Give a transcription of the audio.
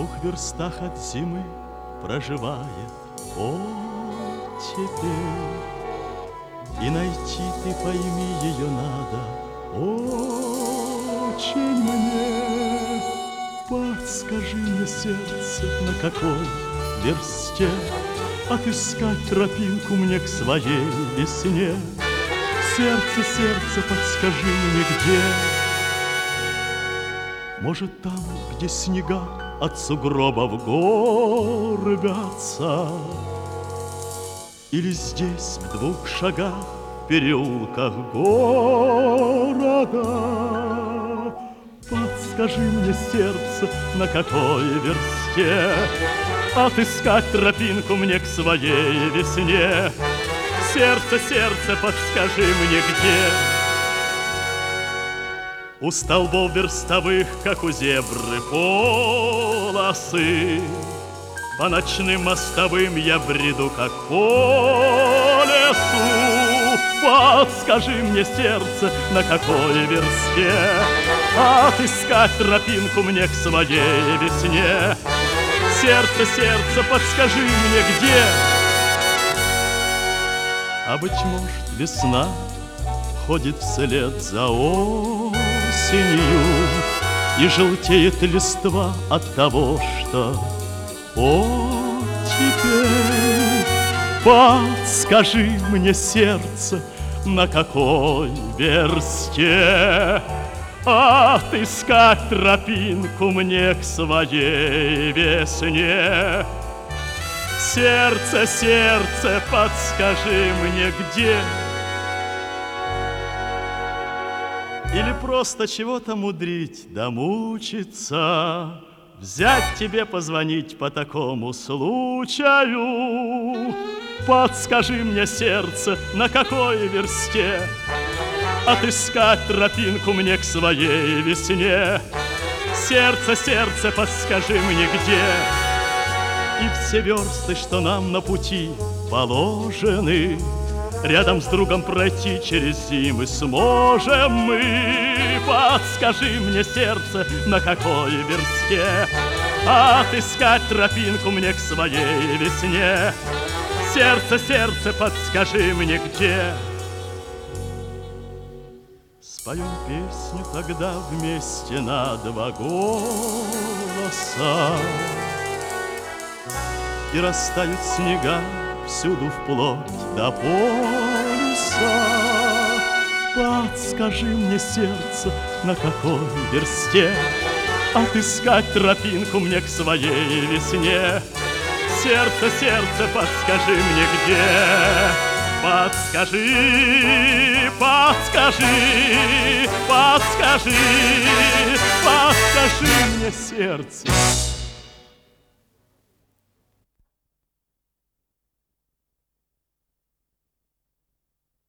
2 верстах от зимы проживает оттепель. И найти, ты пойми, ее надо очень мне. Подскажи мне, сердце, на какой версте отыскать тропинку мне к своей весне? Сердце, сердце, подскажи мне, где? Может, там, где снега от сугробов горбятся, или здесь, в 2 шагах, в переулках города? Подскажи мне, сердце, на какой версте отыскать тропинку мне к своей весне? Сердце, сердце, подскажи мне, где? У столбов верстовых, как у зебры, полосы. По ночным мостовым я бреду, как по лесу. Подскажи мне, сердце, на какой версте отыскать тропинку мне к своей весне? Сердце, сердце, подскажи мне, где? А быть может, весна ходит вслед за осенью, и желтеет листва от того, что теперь подскажи мне, сердце, на какой версте отыскать тропинку мне к своей весне? Сердце, сердце, подскажи мне, где? Или просто чего-то мудрить да мучиться, взять тебе, позвонить по такому случаю. Подскажи мне, сердце, на какой версте отыскать тропинку мне к своей весне? Сердце, сердце, подскажи мне, где? И все версты, что нам на пути положены, рядом с другом пройти через зимы сможем мы. Подскажи мне, сердце, на какой версте отыскать тропинку мне к своей весне? Сердце, сердце, подскажи мне, где? Споем песню тогда вместе на 2 голоса, и растают снега всюду вплоть до полюса. Подскажи мне, сердце, на какой версте отыскать тропинку мне к своей весне? Сердце, сердце, подскажи мне, где? Подскажи, подскажи, подскажи, подскажи мне, сердце.